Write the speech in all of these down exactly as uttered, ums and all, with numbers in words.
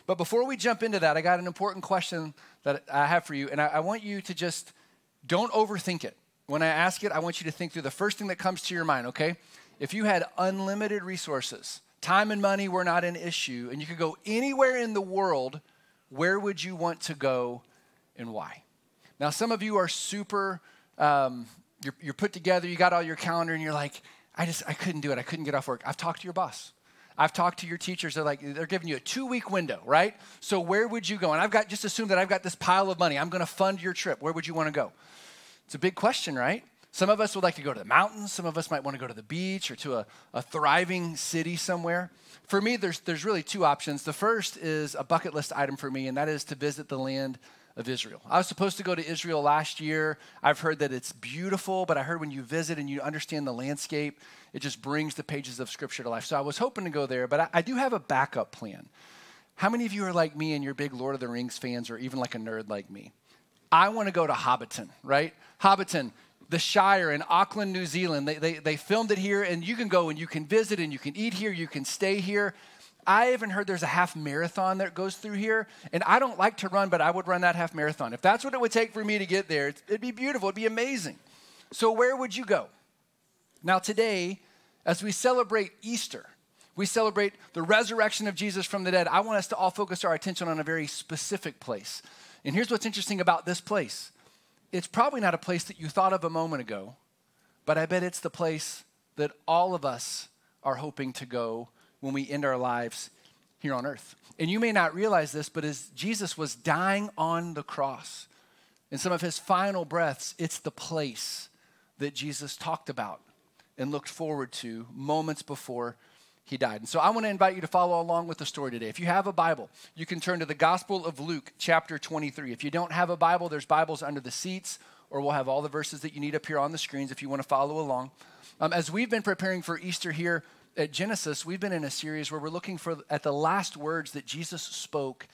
But before we jump into that, I got an important question that I have for you, and I, I want you to just don't overthink it. When I ask it, I want you to think through the first thing that comes to your mind, okay? If you had unlimited resources, time and money were not an issue, and you could go anywhere in the world, where would you want to go and why? Now, some of you are super, um, you're, you're put together, you got all your calendar, and you're like, I just, I couldn't do it. I couldn't get off work. I've talked to your boss. I've talked to your teachers. They're like, they're giving you a two-week window, right? So where would you go? And I've got, just assume that I've got this pile of money. I'm going to fund your trip. Where would you want to go? It's a big question, right? Some of us would like to go to the mountains. Some of us might want to go to the beach or to a, a thriving city somewhere. For me, there's, there's really two options. The first is a bucket list item for me, and that is to visit the land of Israel. I was supposed to go to Israel last year. I've heard that it's beautiful, but I heard when you visit and you understand the landscape, it just brings the pages of Scripture to life. So I was hoping to go there, but I, I do have a backup plan. How many of you are like me and you're big Lord of the Rings fans or even like a nerd like me? I want to go to Hobbiton, right? Hobbiton, the Shire in Auckland, New Zealand. They, they, they filmed it here, and you can go and you can visit and you can eat here, you can stay here. I even heard there's a half marathon that goes through here, and I don't like to run, but I would run that half marathon. If that's what it would take for me to get there, it'd be beautiful, it'd be amazing. So where would you go? Now today, as we celebrate Easter, we celebrate the resurrection of Jesus from the dead, I want us to all focus our attention on a very specific place. And here's what's interesting about this place. It's probably not a place that you thought of a moment ago, but I bet it's the place that all of us are hoping to go when we end our lives here on earth. And you may not realize this, but as Jesus was dying on the cross, in some of his final breaths, it's the place that Jesus talked about and looked forward to moments before he died. And so I want to invite you to follow along with the story today. If you have a Bible, you can turn to the Gospel of Luke, chapter twenty-three. If you don't have a Bible, there's Bibles under the seats, or we'll have all the verses that you need up here on the screens if you want to follow along. Um, as we've been preparing for Easter here at Genesis, we've been in a series where we're looking for at the last words that Jesus spoke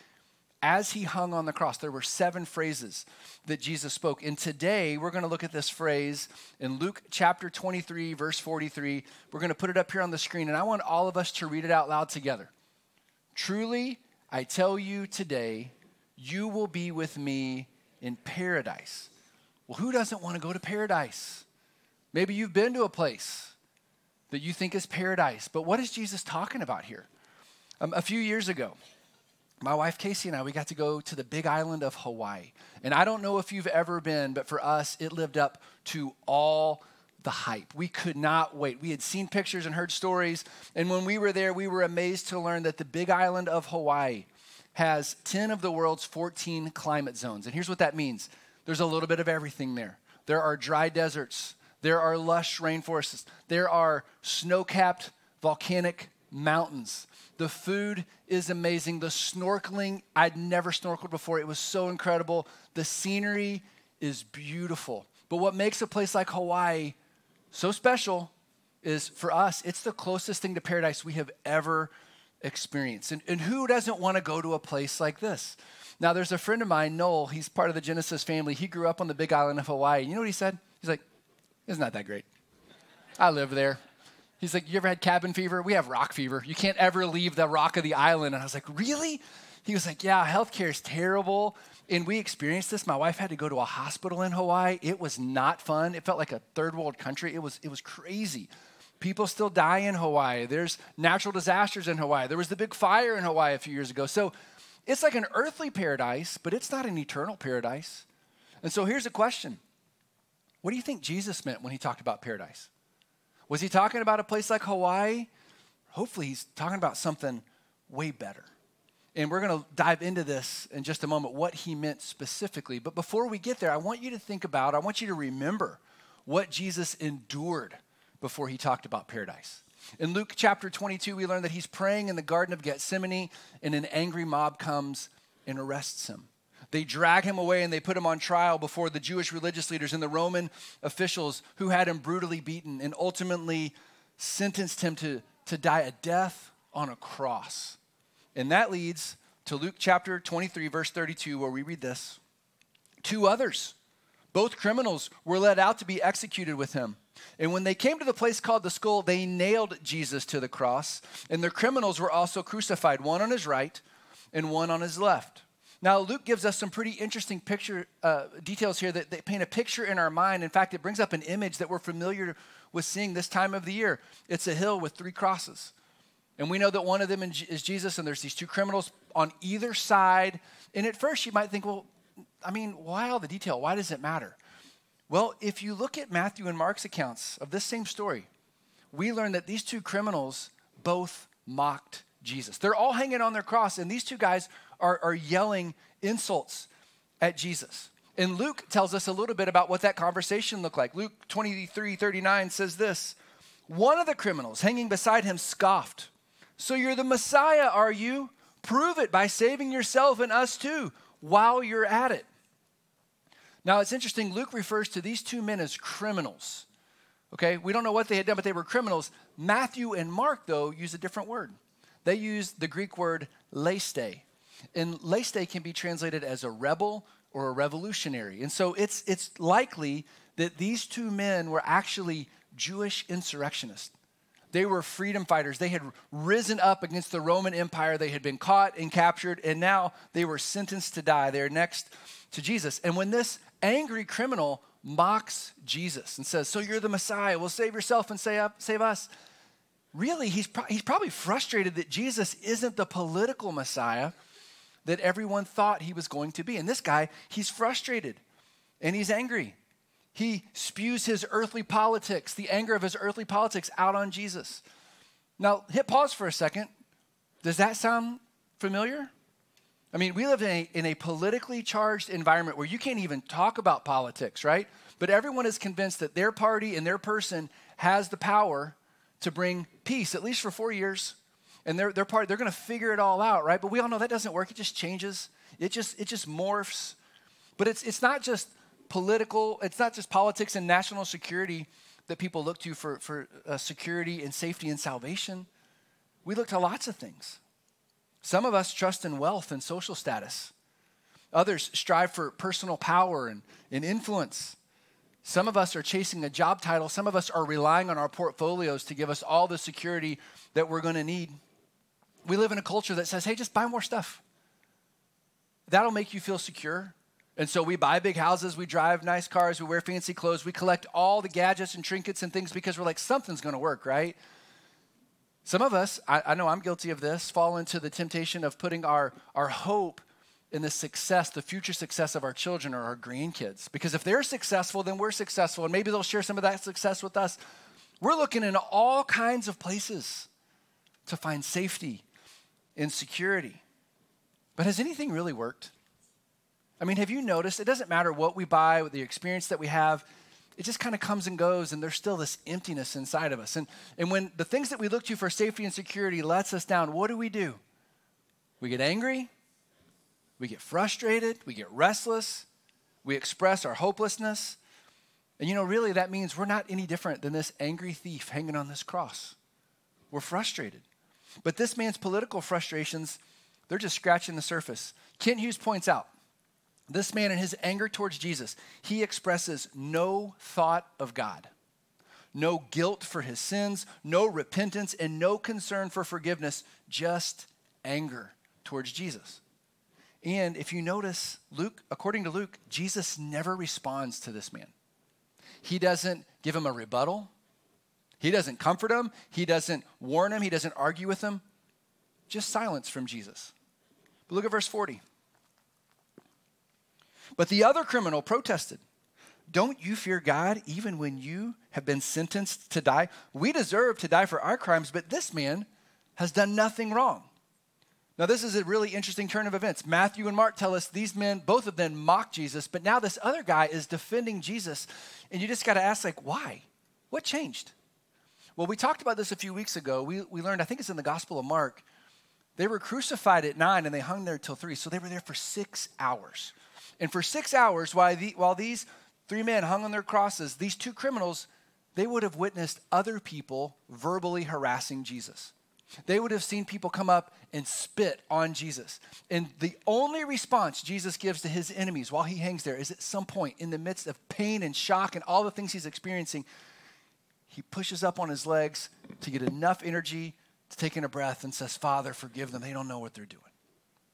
as he hung on the cross. There were seven phrases that Jesus spoke. And today we're going to look at this phrase in Luke chapter twenty-three, verse forty-three. We're going to put it up here on the screen, and I want all of us to read it out loud together. Truly, I tell you today, you will be with me in paradise. Well, who doesn't want to go to paradise? Maybe you've been to a place that you think is paradise. But what is Jesus talking about here? Um, a few years ago, my wife Casey and I, we got to go to the big island of Hawaii. And I don't know if you've ever been, but for us, it lived up to all the hype. We could not wait. We had seen pictures and heard stories. And when we were there, we were amazed to learn that the big island of Hawaii has ten of the world's fourteen climate zones. And here's what that means. There's a little bit of everything there. There are dry deserts. There are lush rainforests. There are snow-capped volcanic mountains. The food is amazing. The snorkeling, I'd never snorkeled before. It was so incredible. The scenery is beautiful. But what makes a place like Hawaii so special is, for us, it's the closest thing to paradise we have ever experienced. And, and who doesn't want to go to a place like this? Now, there's a friend of mine, Noel. He's part of the Genesis family. He grew up on the big island of Hawaii. You know what he said? He's like, it's not that great. I live there. He's like, you ever had cabin fever? We have rock fever. You can't ever leave the rock of the island. And I was like, really? He was like, yeah, healthcare is terrible. And we experienced this. My wife had to go to a hospital in Hawaii. It was not fun. It felt like a third world country. It was, it was crazy. People still die in Hawaii. There's natural disasters in Hawaii. There was the big fire in Hawaii a few years ago. So it's like an earthly paradise, but it's not an eternal paradise. And so here's a question. What do you think Jesus meant when he talked about paradise? Was he talking about a place like Hawaii? Hopefully he's talking about something way better. And we're going to dive into this in just a moment, what he meant specifically. But before we get there, I want you to think about, I want you to remember what Jesus endured before he talked about paradise. In Luke chapter twenty-two, we learn that he's praying in the Garden of Gethsemane, and an angry mob comes and arrests him. They drag him away and they put him on trial before the Jewish religious leaders and the Roman officials who had him brutally beaten and ultimately sentenced him to, to die a death on a cross. And that leads to Luke chapter twenty-three, verse thirty-two, where we read this. Two others, both criminals, were led out to be executed with him. And when they came to the place called the Skull, they nailed Jesus to the cross. And the criminals were also crucified, one on his right and one on his left. Now, Luke gives us some pretty interesting picture uh, details here that, that paint a picture in our mind. In fact, it brings up an image that we're familiar with seeing this time of the year. It's a hill with three crosses. And we know that one of them is Jesus, and there's these two criminals on either side. And at first, you might think, well, I mean, why all the detail? Why does it matter? Well, if you look at Matthew and Mark's accounts of this same story, we learn that these two criminals both mocked Jesus. They're all hanging on their cross, and these two guys are, are yelling insults at Jesus. And Luke tells us a little bit about what that conversation looked like. Luke twenty-three thirty-nine says this, one of the criminals hanging beside him scoffed, so you're the Messiah, are you? Prove it by saving yourself and us too while you're at it. Now, it's interesting. Luke refers to these two men as criminals. Okay, we don't know what they had done, but they were criminals. Matthew and Mark, though, use a different word. They use the Greek word leiste. And leiste can be translated as a rebel or a revolutionary. And so it's, it's likely that these two men were actually Jewish insurrectionists. They were freedom fighters. They had risen up against the Roman Empire. They had been caught and captured, and now they were sentenced to die. They're next to Jesus. And when this angry criminal mocks Jesus and says, so you're the Messiah, well, save yourself and save, up, save us. Really, he's, pro- he's probably frustrated that Jesus isn't the political Messiah that everyone thought he was going to be. And this guy, he's frustrated and he's angry. He spews his earthly politics, the anger of his earthly politics out on Jesus. Now, hit pause for a second. Does that sound familiar? I mean, we live in a, in a politically charged environment where you can't even talk about politics, right? But everyone is convinced that their party and their person has the power to bring peace, at least for four years. And their, their party, they're going to figure it all out, right? But we all know that doesn't work. It just changes. It just, it just morphs. But it's, it's not just political, it's not just politics and national security that people look to for, for uh, security and safety and salvation. We look to lots of things. Some of us trust in wealth and social status. Others strive for personal power and, and influence. Some of us are chasing a job title. Some of us are relying on our portfolios to give us all the security that we're going to need. We live in a culture that says, hey, just buy more stuff. That'll make you feel secure. And so we buy big houses, we drive nice cars, we wear fancy clothes, we collect all the gadgets and trinkets and things because we're like, something's going to work, right? Some of us, I, I know I'm guilty of this, fall into the temptation of putting our, our hope in the success, the future success of our children or our grandkids. Because if they're successful, then we're successful, and maybe they'll share some of that success with us. We're looking in all kinds of places to find safety and security. But has anything really worked? I mean, have you noticed, it doesn't matter what we buy, the experience that we have, it just kind of comes and goes, and there's still this emptiness inside of us. And, and when the things that we look to for safety and security lets us down, what do we do? We get angry, we get frustrated, we get restless, we express our hopelessness. And you know, really that means we're not any different than this angry thief hanging on this cross. We're frustrated. But this man's political frustrations, they're just scratching the surface. Kent Hughes points out, this man in his anger towards Jesus, he expresses no thought of God, no guilt for his sins, no repentance, and no concern for forgiveness, just anger towards Jesus. And if you notice, Luke, according to Luke, Jesus never responds to this man. He doesn't give him a rebuttal. He doesn't comfort him. He doesn't warn him. He doesn't argue with him. Just silence from Jesus. But look at verse forty. But the other criminal protested, don't you fear God even when you have been sentenced to die? We deserve to die for our crimes, but this man has done nothing wrong. Now, this is a really interesting turn of events. Matthew and Mark tell us these men, both of them mocked Jesus, but now this other guy is defending Jesus. And you just got to ask, like, why? What changed? Well, we talked about this a few weeks ago. We, we learned, I think it's in the Gospel of Mark, they were crucified at nine and they hung there till three. So they were there for six hours. And for six hours, while, the, while these three men hung on their crosses, these two criminals, they would have witnessed other people verbally harassing Jesus. They would have seen people come up and spit on Jesus. And the only response Jesus gives to his enemies while he hangs there is at some point in the midst of pain and shock and all the things he's experiencing, he pushes up on his legs to get enough energy to take in a breath and says, Father, forgive them. They don't know what they're doing.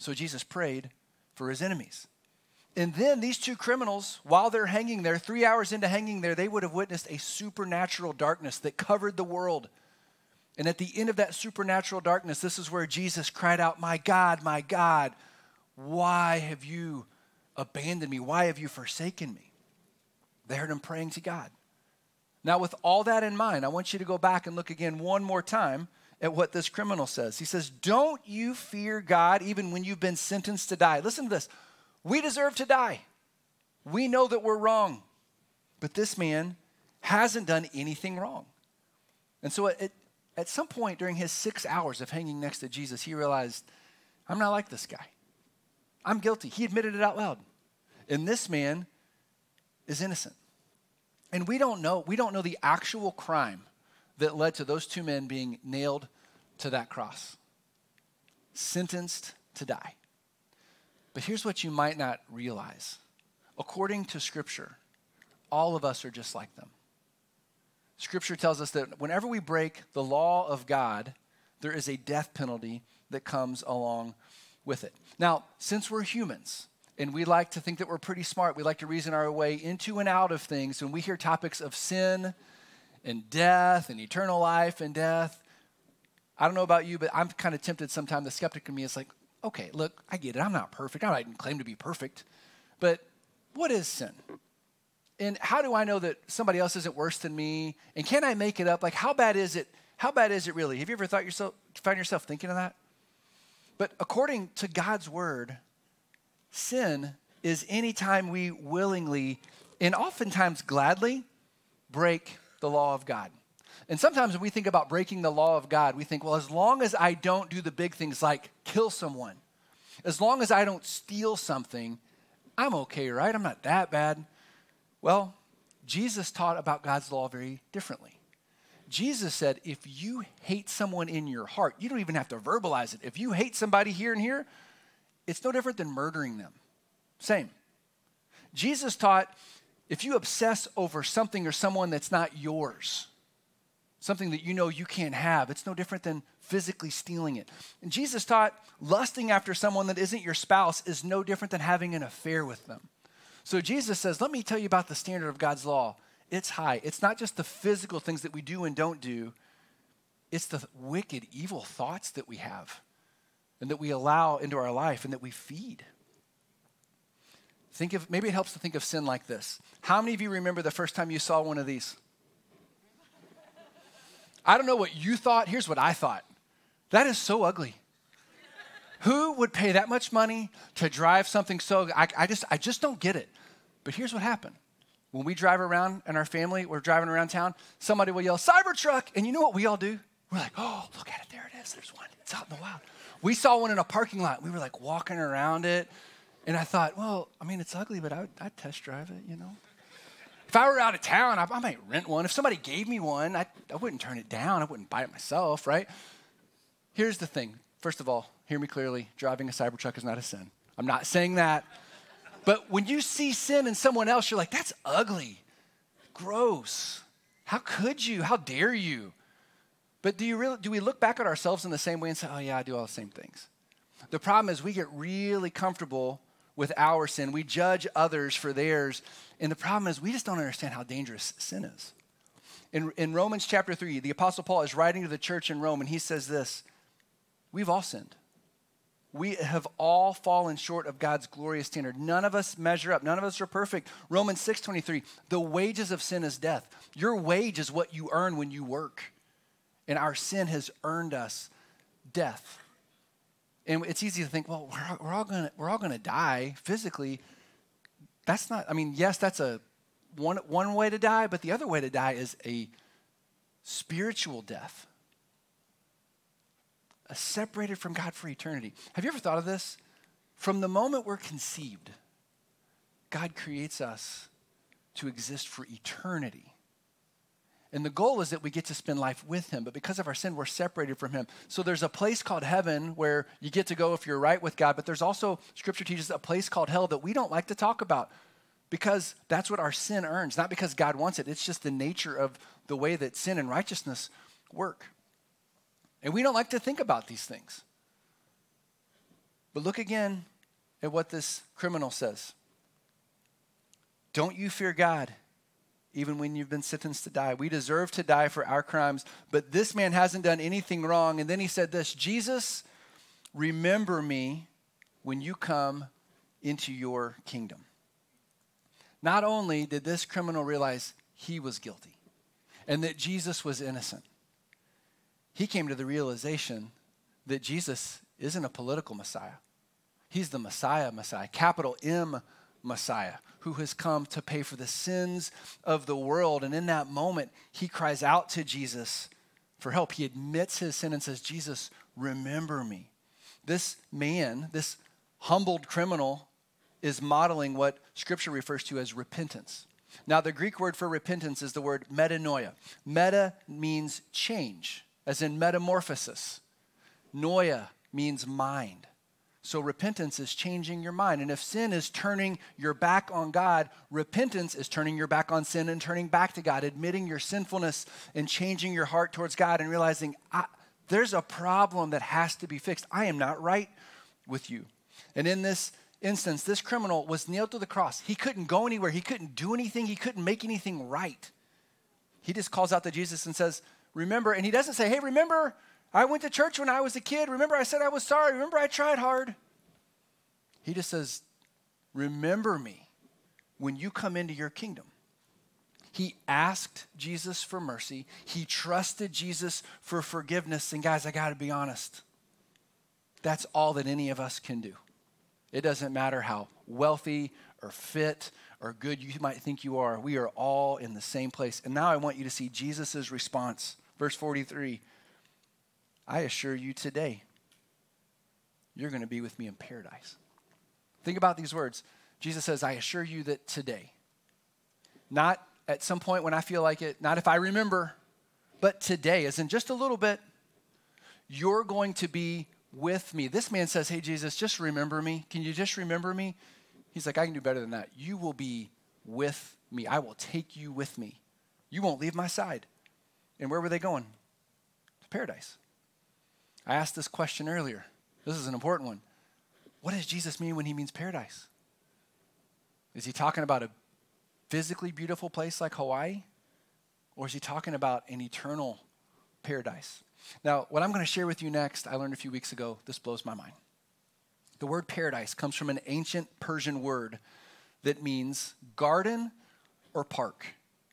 So Jesus prayed for his enemies. And then these two criminals, while they're hanging there, three hours into hanging there, they would have witnessed a supernatural darkness that covered the world. And at the end of that supernatural darkness, this is where Jesus cried out, "My God, my God, why have you abandoned me? Why have you forsaken me?" They heard him praying to God. Now, with all that in mind, I want you to go back and look again one more time at what this criminal says. He says, "Don't you fear God even when you've been sentenced to die?" Listen to this. We deserve to die. We know that we're wrong. But this man hasn't done anything wrong. And so at, at some point during his six hours of hanging next to Jesus, he realized, I'm not like this guy. I'm guilty. He admitted it out loud. And this man is innocent. And we don't know, we don't know the actual crime that led to those two men being nailed to that cross, sentenced to die. But here's what you might not realize. According to Scripture, all of us are just like them. Scripture tells us that whenever we break the law of God, there is a death penalty that comes along with it. Now, since we're humans, and we like to think that we're pretty smart, we like to reason our way into and out of things, when we hear topics of sin and death and eternal life and death, I don't know about you, but I'm kind of tempted sometimes. The skeptic in me is like, okay, look, I get it. I'm not perfect. I don't even claim to be perfect. But what is sin? And how do I know that somebody else isn't worse than me? And can I make it up? Like, how bad is it? How bad is it really? Have you ever thought yourself, found yourself thinking of that? But according to God's word, sin is any time we willingly and oftentimes gladly break the law of God. And sometimes when we think about breaking the law of God, we think, well, as long as I don't do the big things like kill someone, as long as I don't steal something, I'm okay, right? I'm not that bad. Well, Jesus taught about God's law very differently. Jesus said, if you hate someone in your heart, you don't even have to verbalize it. If you hate somebody here and here, it's no different than murdering them. Same. Jesus taught, if you obsess over something or someone that's not yours, something that you know you can't have, it's no different than physically stealing it. And Jesus taught lusting after someone that isn't your spouse is no different than having an affair with them. So Jesus says, let me tell you about the standard of God's law. It's high. It's not just the physical things that we do and don't do. It's the wicked, evil thoughts that we have and that we allow into our life and that we feed. Think of, maybe it helps to think of sin like this. How many of you remember the first time you saw one of these? I don't know what you thought. Here's what I thought. That is so ugly. Who would pay that much money to drive something so, I, I just I just don't get it. But here's what happened. When we drive around in our family, we're driving around town, somebody will yell, Cybertruck. And you know what we all do? We're like, oh, look at it. There it is. There's one. It's out in the wild. We saw one in a parking lot. We were like walking around it. And I thought, well, I mean, it's ugly, but I would, I'd test drive it, you know. If I were out of town, I, I might rent one. If somebody gave me one, I, I wouldn't turn it down. I wouldn't buy it myself, right? Here's the thing. First of all, hear me clearly. Driving a Cybertruck is not a sin. I'm not saying that. But when you see sin in someone else, you're like, that's ugly. Gross. How could you? How dare you? But do you really, do we look back at ourselves in the same way and say, oh, yeah, I do all the same things? The problem is we get really comfortable with our sin. We judge others for theirs. And the problem is we just don't understand how dangerous sin is. In, in Romans chapter three, the Apostle Paul is writing to the church in Rome, and he says this, we've all sinned. We have all fallen short of God's glorious standard. None of us measure up. None of us are perfect. Romans six twenty-three, the wages of sin is death. Your wage is what you earn when you work. And our sin has earned us death. And it's easy to think, well, we're, we're all gonna we're all gonna die physically. That's not, I mean, yes, that's a one one way to die, but the other way to die is a spiritual death. A separated from God for eternity. Have you ever thought of this? From the moment we're conceived, God creates us to exist for eternity. And the goal is that we get to spend life with him. But because of our sin, we're separated from him. So there's a place called heaven where you get to go if you're right with God. But there's also, Scripture teaches, a place called hell that we don't like to talk about because that's what our sin earns. Not because God wants it. It's just the nature of the way that sin and righteousness work. And we don't like to think about these things. But look again at what this criminal says. Don't you fear God, even when you've been sentenced to die? We deserve to die for our crimes, but this man hasn't done anything wrong. And then he said this, Jesus, remember me when you come into your kingdom. Not only did this criminal realize he was guilty and that Jesus was innocent, he came to the realization that Jesus isn't a political Messiah. He's the Messiah, Messiah, capital M Messiah, who has come to pay for the sins of the world. And in that moment, he cries out to Jesus for help. He admits his sin and says, Jesus, remember me. This man, this humbled criminal, is modeling what Scripture refers to as repentance. Now, the Greek word for repentance is the word metanoia. Meta means change, as in metamorphosis. Noia means mind. So repentance is changing your mind. And if sin is turning your back on God, repentance is turning your back on sin and turning back to God, admitting your sinfulness and changing your heart towards God and realizing I, there's a problem that has to be fixed. I am not right with you. And in this instance, this criminal was nailed to the cross. He couldn't go anywhere. He couldn't do anything. He couldn't make anything right. He just calls out to Jesus and says, remember, and he doesn't say, hey, remember, I went to church when I was a kid. Remember, I said I was sorry. Remember, I tried hard. He just says, remember me when you come into your kingdom. He asked Jesus for mercy. He trusted Jesus for forgiveness. And guys, I got to be honest. That's all that any of us can do. It doesn't matter how wealthy or fit or good you might think you are. We are all in the same place. And now I want you to see Jesus' response. Verse forty-three. I assure you today, you're going to be with me in paradise. Think about these words. Jesus says, I assure you that today, not at some point when I feel like it, not if I remember, but today, as in just a little bit, you're going to be with me. This man says, hey, Jesus, just remember me. Can you just remember me? He's like, I can do better than that. You will be with me. I will take you with me. You won't leave my side. And where were they going? To paradise. I asked this question earlier. This is an important one. What does Jesus mean when he means paradise? Is he talking about a physically beautiful place like Hawaii? Or is he talking about an eternal paradise? Now, what I'm going to share with you next, I learned a few weeks ago, this blows my mind. The word paradise comes from an ancient Persian word that means garden or park.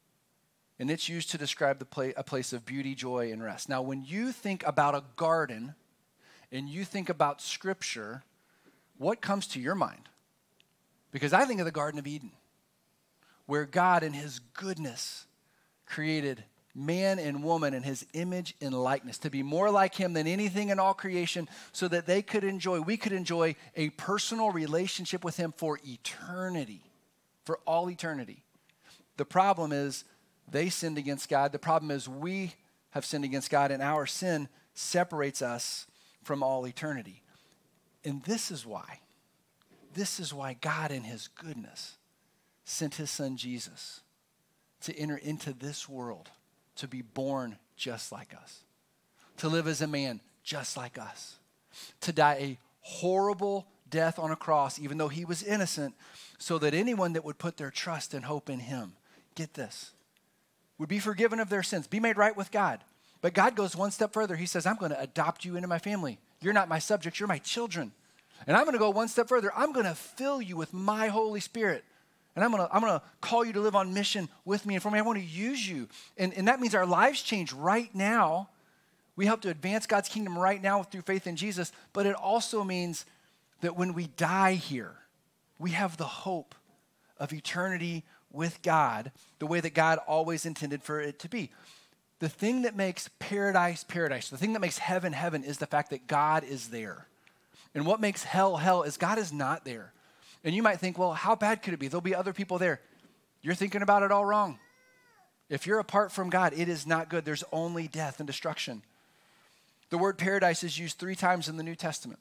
And it's used to describe the pla- a place of beauty, joy, and rest. Now, when you think about a garden and you think about Scripture, what comes to your mind? Because I think of the Garden of Eden, where God in his goodness created man and woman in his image and likeness to be more like him than anything in all creation so that they could enjoy, we could enjoy a personal relationship with him for eternity, for all eternity. The problem is they sinned against God. The problem is we have sinned against God, and our sin separates us from all eternity. And this is why, this is why God in his goodness sent his son Jesus to enter into this world, to be born just like us, to live as a man just like us, to die a horrible death on a cross, even though he was innocent, so that anyone that would put their trust and hope in him, get this, would be forgiven of their sins, be made right with God. But God goes one step further. He says, I'm going to adopt you into my family. You're not my subjects, you're my children. And I'm going to go one step further. I'm going to fill you with my Holy Spirit. And I'm going to I'm going to call you to live on mission with me and for me. I want to use you. And, and that means our lives change right now. We help to advance God's kingdom right now through faith in Jesus. But it also means that when we die here, we have the hope of eternity with God, the way that God always intended for it to be. The thing that makes paradise paradise, the thing that makes heaven heaven is the fact that God is there. And what makes hell hell is God is not there. And you might think, well, how bad could it be? There'll be other people there. You're thinking about it all wrong. If you're apart from God, it is not good. There's only death and destruction. The word paradise is used three times in the New Testament.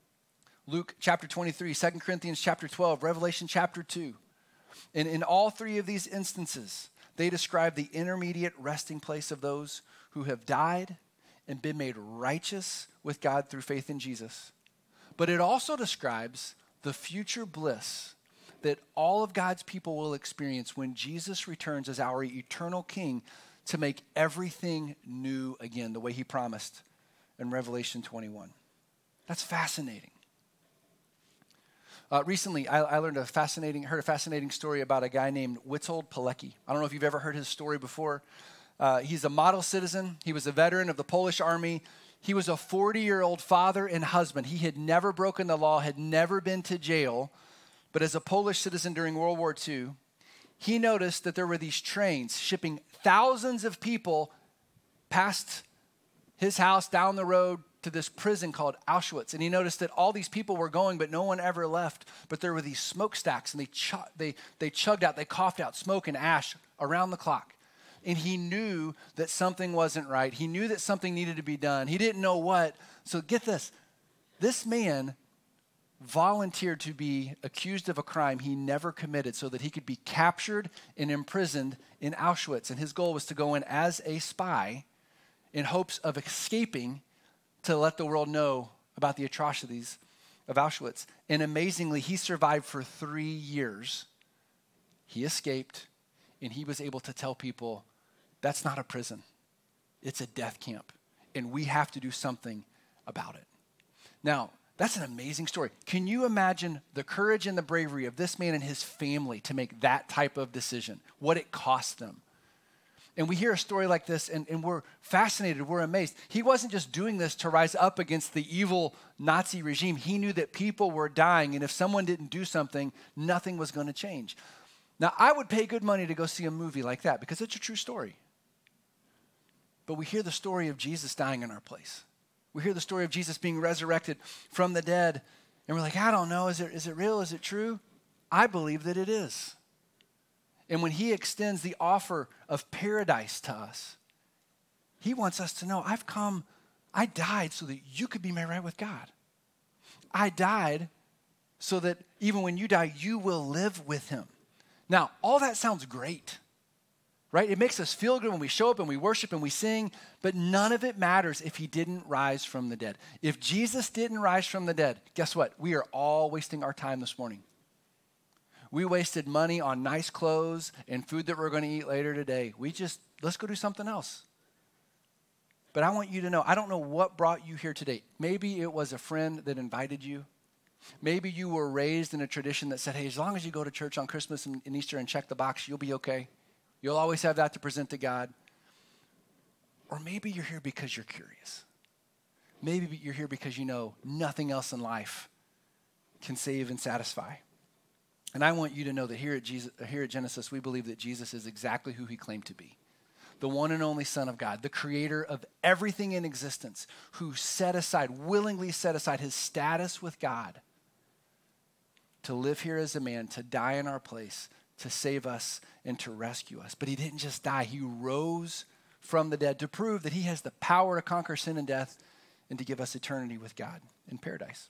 Luke chapter twenty-three, Second Corinthians chapter twelve, Revelation chapter two. And in all three of these instances, they describe the intermediate resting place of those who have died and been made righteous with God through faith in Jesus, but it also describes the future bliss that all of God's people will experience when Jesus returns as our eternal King to make everything new again, the way he promised in Revelation twenty-one. That's fascinating. Uh, recently, I, I learned a fascinating, heard a fascinating story about a guy named Witold Pilecki. I don't know if you've ever heard his story before. Uh, he's a model citizen. He was a veteran of the Polish army. He was a forty-year-old father and husband. He had never broken the law, had never been to jail. But as a Polish citizen during World War Two, he noticed that there were these trains shipping thousands of people past his house down the road to this prison called Auschwitz. And he noticed that all these people were going, but no one ever left. But there were these smokestacks, and they, ch- they, they chugged out, they coughed out smoke and ash around the clock. And he knew that something wasn't right. He knew that something needed to be done. He didn't know what. So get this. This man volunteered to be accused of a crime he never committed so that he could be captured and imprisoned in Auschwitz. And his goal was to go in as a spy in hopes of escaping to let the world know about the atrocities of Auschwitz. And amazingly, he survived for three years. He escaped, and he was able to tell people, that's not a prison. It's a death camp, and we have to do something about it. Now, that's an amazing story. Can you imagine the courage and the bravery of this man and his family to make that type of decision, what it cost them? And we hear a story like this, and, and we're fascinated, we're amazed. He wasn't just doing this to rise up against the evil Nazi regime. He knew that people were dying, and if someone didn't do something, nothing was going to change. Now, I would pay good money to go see a movie like that because it's a true story. But we hear the story of Jesus dying in our place. We hear the story of Jesus being resurrected from the dead, and we're like, I don't know, is it, is it real? Is it true? I believe that it is. And when he extends the offer of paradise to us, he wants us to know, I've come, I died so that you could be made right with God. I died so that even when you die, you will live with him. Now, all that sounds great, right? It makes us feel good when we show up and we worship and we sing, but none of it matters if he didn't rise from the dead. If Jesus didn't rise from the dead, guess what? We are all wasting our time this morning. We wasted money on nice clothes and food that we're going to eat later today. We just, let's go do something else. But I want you to know, I don't know what brought you here today. Maybe it was a friend that invited you. Maybe you were raised in a tradition that said, hey, as long as you go to church on Christmas and, and Easter and check the box, you'll be okay. You'll always have that to present to God. Or maybe you're here because you're curious. Maybe you're here because you know nothing else in life can save and satisfy. And I want you to know that here at, Jesus, here at Genesis, we believe that Jesus is exactly who he claimed to be. The one and only Son of God, the creator of everything in existence, who set aside, willingly set aside his status with God to live here as a man, to die in our place, to save us and to rescue us. But he didn't just die. He rose from the dead to prove that he has the power to conquer sin and death and to give us eternity with God in paradise.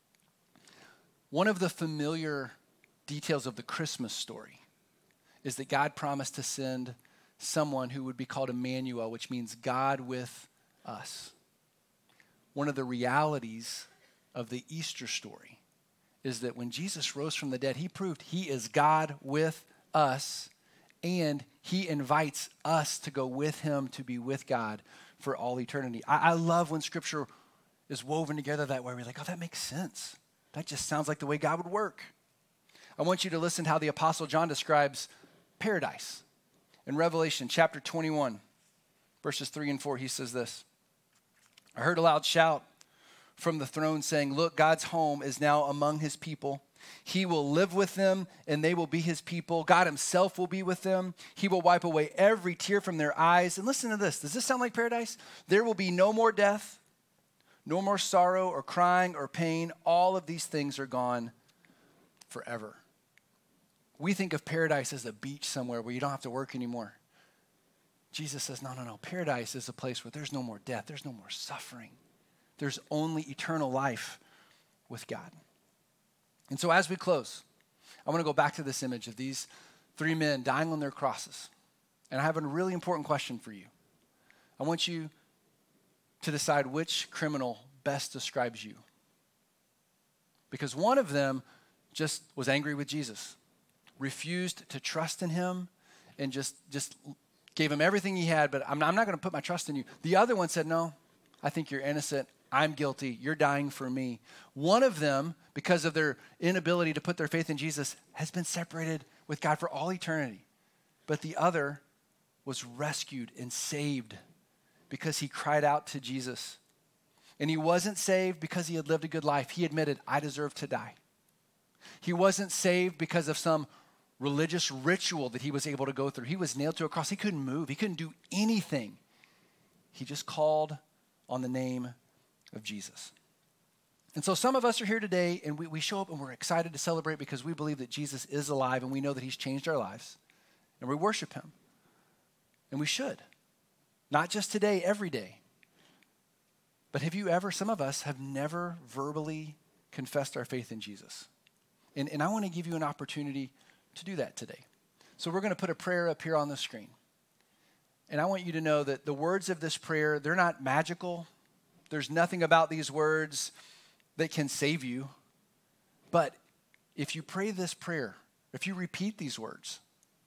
One of the familiar details of the Christmas story is that God promised to send someone who would be called Emmanuel, which means God with us. One of the realities of the Easter story is that when Jesus rose from the dead, he proved he is God with us, and he invites us to go with him to be with God for all eternity. I, I love when scripture is woven together that way. We're like, oh, that makes sense. That just sounds like the way God would work. I want you to listen to how the Apostle John describes paradise. In Revelation chapter twenty-one, verses three and four, he says this. I heard a loud shout from the throne saying, look, God's home is now among his people. He will live with them and they will be his people. God himself will be with them. He will wipe away every tear from their eyes. And listen to this. Does this sound like paradise? There will be no more death, no more sorrow or crying or pain. All of these things are gone forever. We think of paradise as a beach somewhere where you don't have to work anymore. Jesus says, no, no, no. Paradise is a place where there's no more death. There's no more suffering. There's only eternal life with God. And so as we close, I want to go back to this image of these three men dying on their crosses. And I have a really important question for you. I want you to decide which criminal best describes you. Because one of them just was angry with Jesus, refused to trust in him, and just, just gave him everything he had, but I'm not, I'm not going to put my trust in you. The other one said, no, I think you're innocent. I'm guilty. You're dying for me. One of them, because of their inability to put their faith in Jesus, has been separated with God for all eternity. But the other was rescued and saved because he cried out to Jesus. And he wasn't saved because he had lived a good life. He admitted, I deserve to die. He wasn't saved because of some religious ritual that he was able to go through. He was nailed to a cross. He couldn't move. He couldn't do anything. He just called on the name of Jesus. And so some of us are here today, and we, we show up and we're excited to celebrate because we believe that Jesus is alive and we know that he's changed our lives. And we worship him. And we should. Not just today, every day. But have you ever, some of us have never verbally confessed our faith in Jesus. And, and I want to give you an opportunity to do that today. So we're going to put a prayer up here on the screen. And I want you to know that the words of this prayer, they're not magical. There's nothing about these words that can save you. But if you pray this prayer, if you repeat these words,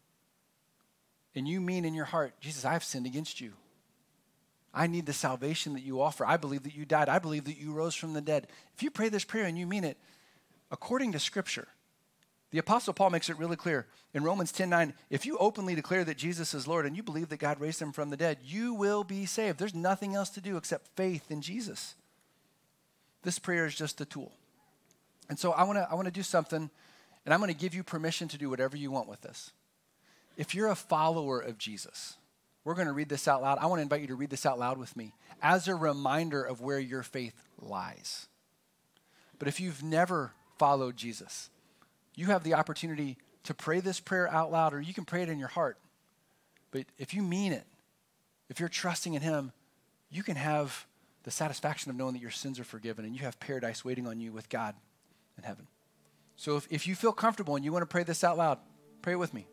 and you mean in your heart, Jesus, I have sinned against you. I need the salvation that you offer. I believe that you died. I believe that you rose from the dead. If you pray this prayer and you mean it, according to Scripture, the Apostle Paul makes it really clear in Romans ten nine, if you openly declare that Jesus is Lord and you believe that God raised him from the dead, you will be saved. There's nothing else to do except faith in Jesus. This prayer is just a tool. And so I want to I want to do something, and I'm going to give you permission to do whatever you want with this. If you're a follower of Jesus, we're going to read this out loud. I want to invite you to read this out loud with me as a reminder of where your faith lies. But if you've never followed Jesus, you have the opportunity to pray this prayer out loud, or you can pray it in your heart. But if you mean it, if you're trusting in him, you can have the satisfaction of knowing that your sins are forgiven and you have paradise waiting on you with God in heaven. So if, if you feel comfortable and you want to pray this out loud, pray it with me.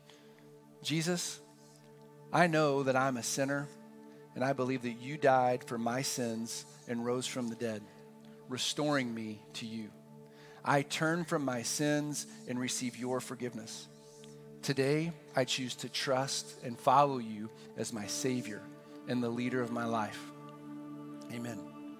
Jesus, I know that I'm a sinner, and I believe that you died for my sins and rose from the dead, restoring me to you. I turn from my sins and receive your forgiveness. Today, I choose to trust and follow you as my Savior and the leader of my life. Amen.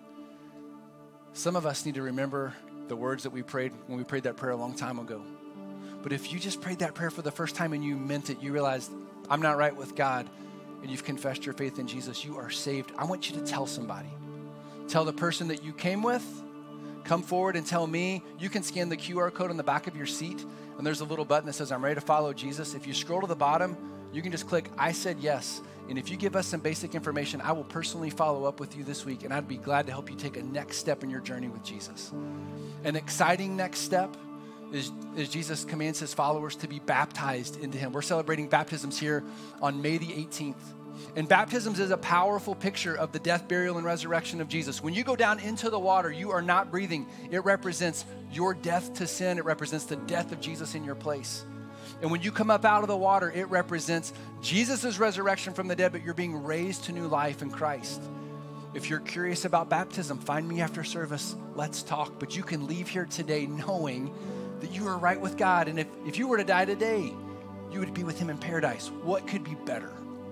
Some of us need to remember the words that we prayed when we prayed that prayer a long time ago. But if you just prayed that prayer for the first time and you meant it, you realized, I'm not right with God, and you've confessed your faith in Jesus, you are saved. I want you to tell somebody. Tell the person that you came with. Come forward and tell me. You can scan the Q R code on the back of your seat, and there's a little button that says, I'm ready to follow Jesus. If you scroll to the bottom, you can just click, I said yes. And if you give us some basic information, I will personally follow up with you this week, and I'd be glad to help you take a next step in your journey with Jesus. An exciting next step is, is Jesus commands his followers to be baptized into him. We're celebrating baptisms here on May the eighteenth. And baptisms is a powerful picture of the death, burial, and resurrection of Jesus. When you go down into the water, you are not breathing. It represents your death to sin. It represents the death of Jesus in your place. And when you come up out of the water, it represents Jesus' resurrection from the dead, but you're being raised to new life in Christ. If you're curious about baptism, find me after service. Let's talk. But you can leave here today knowing that you are right with God. And if, if you were to die today, you would be with him in paradise. What could be better?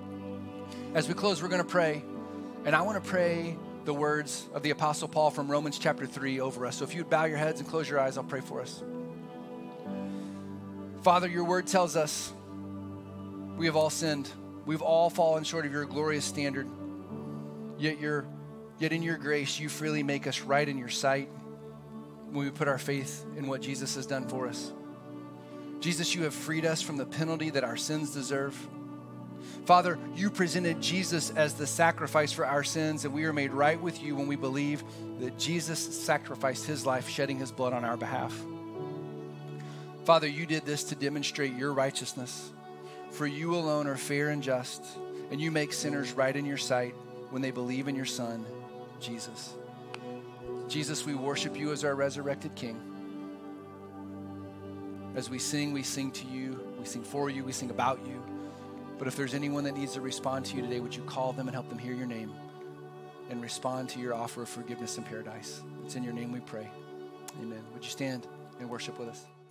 As we close, we're going to pray. And I want to pray the words of the Apostle Paul from Romans chapter three over us. So if you would bow your heads and close your eyes, I'll pray for us. Father, your word tells us we have all sinned. We've all fallen short of your glorious standard. Yet, you're, yet in your grace, you freely make us right in your sight when we put our faith in what Jesus has done for us. Jesus, you have freed us from the penalty that our sins deserve. Father, you presented Jesus as the sacrifice for our sins, and we are made right with you when we believe that Jesus sacrificed his life, shedding his blood on our behalf. Father, you did this to demonstrate your righteousness. For you alone are fair and just, and you make sinners right in your sight when they believe in your Son, Jesus. Jesus, we worship you as our resurrected King. As we sing, we sing to you, we sing for you, we sing about you. But if there's anyone that needs to respond to you today, would you call them and help them hear your name and respond to your offer of forgiveness in paradise? It's in your name we pray. Amen. Would you stand and worship with us?